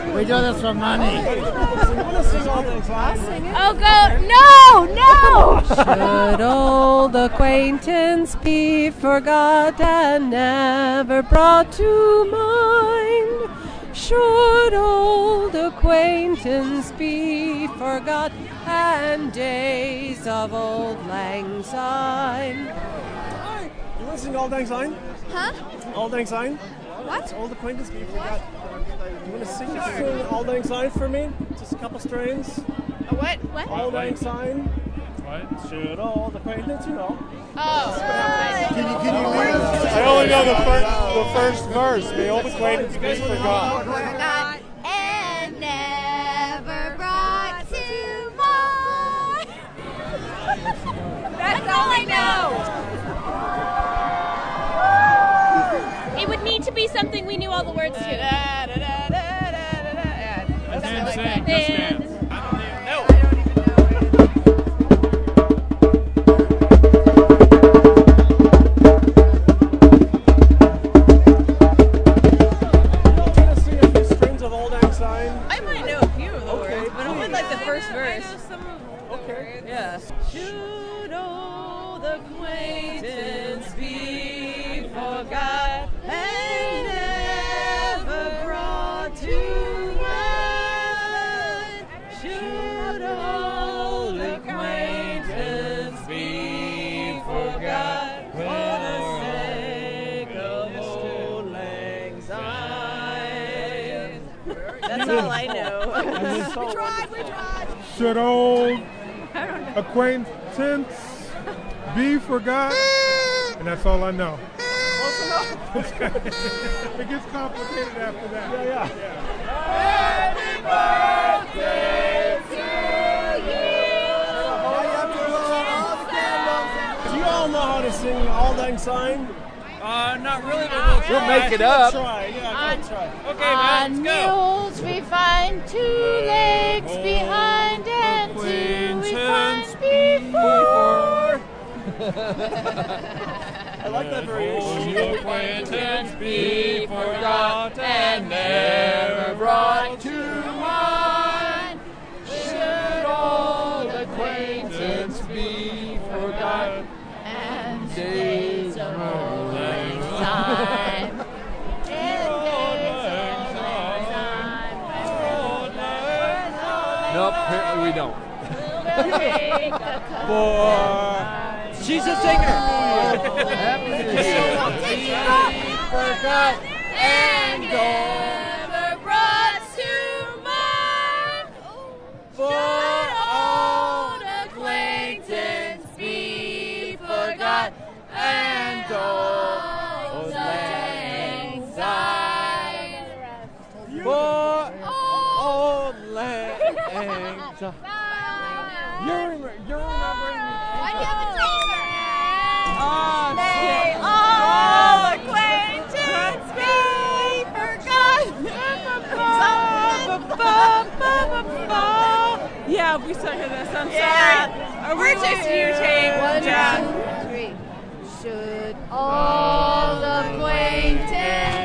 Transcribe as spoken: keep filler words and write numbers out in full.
We do this for money. Oh, go. No, no. Should old acquaintance be forgot and never brought to mind? Should old acquaintance be forgot and days of old lang syne? You want to sing Auld Lang Syne? Huh? Auld Lang Syne? What? Old acquaintance be forgot. You want to sing, sing Auld Lang Syne for me? Just a couple strains. A what? What? Auld Lang Syne. What? Should old acquaintance, you know. Oh. Can you, can you lead us? I only know the first, the first verse. The old acquaintance be forgot. Forgot and never brought to mind. That's all I know. It would need to be something we knew all the words to. Just dance, sing, just dance. Yeah. Should old acquaintance be forgot and never brought to mind? Should old acquaintance be forgot for the sake of old lang syne? That's all I know. We tried, we tried. Should old acquaintance be forgot? And that's all I know. Close enough. It gets complicated after that. Yeah, yeah. Happy birthday to you. Do you all know how to sing Auld Lang Syne? Uh, not really, but we'll try. We'll make it up. Try, yeah, go try. Okay, man, On let's go. mules we find two legs behind and two we find before. I like that variation. Old acquaintance be forgot and never brought to mind. Should old acquaintance be forgot And days of old lang syne. time. And days of old time. Nope, apparently we don't. Take the For she's a singer. Happy New Year. forgot and never brought to mind. Should old acquaintance be forgot and old lang syne. For old lang syne. You're, you're remembering me. Why do you have a taser? Ah, May all acquaintance be forgotten. Yeah, we suck at this. I'm Yeah. sorry. We're just you, Tate. One, two, three. Should all acquaintance